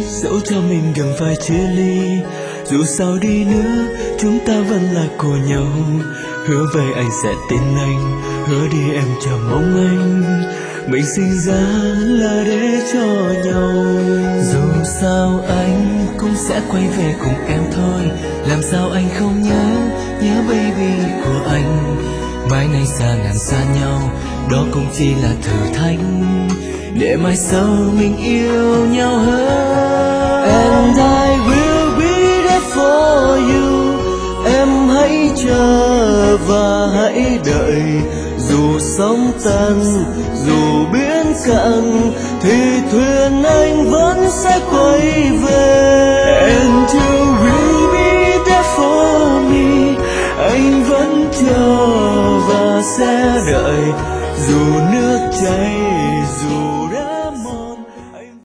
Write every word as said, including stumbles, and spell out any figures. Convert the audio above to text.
dẫu cho mình gần phải chia ly. Dù sao đi nữa chúng ta vẫn là của nhau. Hứa với anh sẽ tin anh, hứa đi em chờ mong anh. Mình sinh ra là để cho nhau. Dù sao anh cũng sẽ quay về cùng em thôi. Làm sao anh không nhớ, nhớ baby của anh. Mai này xa ngàn xa nhau, đó cũng chỉ là thử thách để mai sau mình yêu nhau hơn. And I will be there for you. Em hãy chờ và hãy đợi. Dù sóng tan, dù biển cạn, thì thuyền anh vẫn sẽ quay về. And you will be there for me. Anh vẫn chờ và sẽ đợi. Dù nước chảy